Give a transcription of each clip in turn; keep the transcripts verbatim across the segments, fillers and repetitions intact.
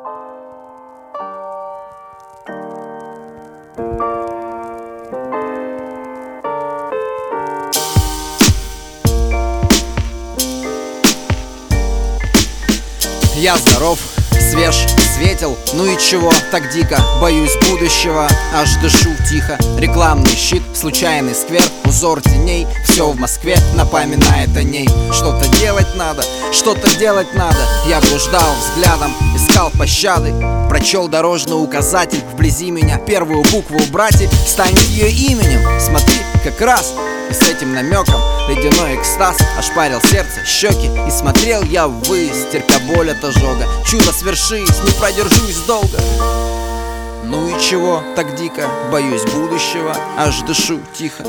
Я здоров, свеж, светел, ну и чего так дико? Боюсь будущего, аж дышу тихо. Рекламный щит, случайный сквер, узор теней. Все в Москве напоминает о ней. Что-то делать надо, что-то делать надо. Я блуждал взглядом, искал пощады. Прочел дорожный указатель, вблизи меня первую букву убрать, станет ее именем. Смотри, как раз и с этим намеком ледяной экстаз ошпарил сердце, щеки. И смотрел я ввысь, терпя боль от ожога. Чудо свершись, не продержусь долго. Ну и чего так дико? Боюсь будущего, аж дышу тихо.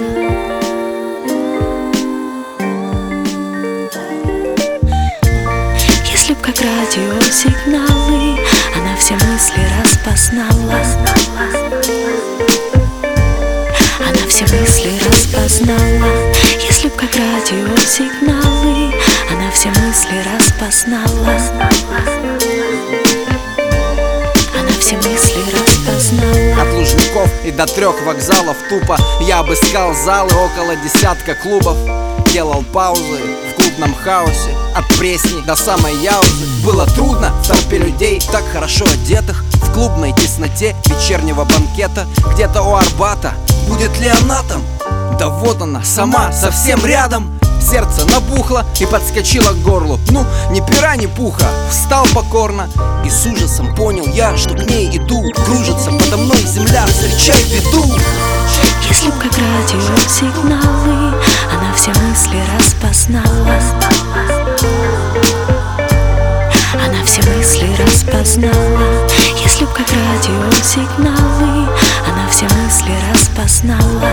Если б как радиосигналы она все мысли распознала, она все мысли распознала. Если б как радиосигналы она все мысли распознала, она все мысли распознала. От Лужников и до трех вокзалов тупо я обыскал залы, около десятка клубов. Делал паузы в клубном хаосе, от Пресни до самой Яузы. Было трудно в толпе людей, так хорошо одетых, в клубной тесноте вечернего банкета. Где-то у Арбата, будет ли она там? Да вот она, сама, совсем рядом. Сердце набухло и подскочило к горлу. Ну, ни пера, ни пуха, встал покорно. И с ужасом понял я, что к ней иду. Кружится подо мной земля, встречай беду. Если б как радиосигналы она все мысли распознала, она все мысли распознала. Если б как радиосигналы она все мысли распознала,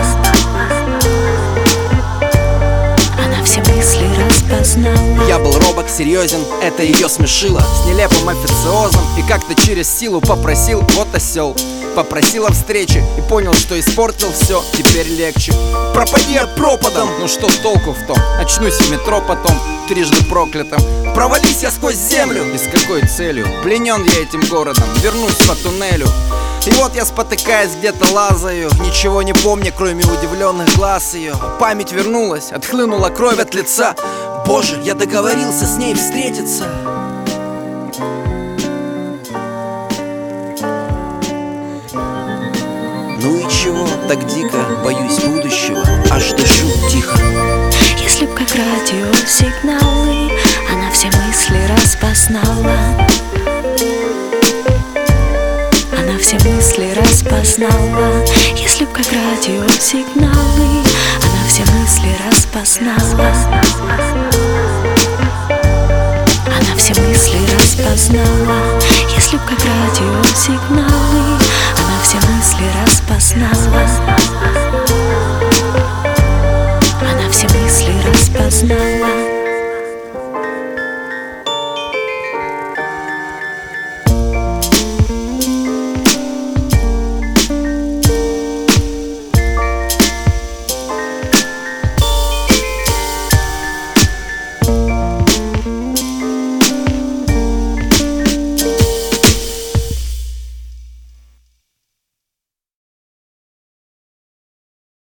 она все мысли распознала. Я был робок, серьезен, это ее смешило. С нелепым официозом и как-то через силу попросил, вот осел. Попросил о встрече и понял, что испортил все, теперь легче. Пропади я пропадом, ну что толку в том? Очнусь в метро потом, трижды проклятым. Провались я сквозь землю, и с какой целью? Пленен я этим городом, вернусь по туннелю. И вот я, спотыкаясь, где-то лазаю, ничего не помню, кроме удивленных глаз ее. Память вернулась, отхлынула кровь от лица. Боже, я договорился с ней встретиться. Ну и чего так дико? Боюсь будущего, аж дышу тихо. Если б как радиосигналы она все мысли распознала, она все мысли распознала. Если б как радиосигналы она все мысли распознала, она все мысли распознала. Если б как радиосигналы она все мысли распознала, она все мысли распознала.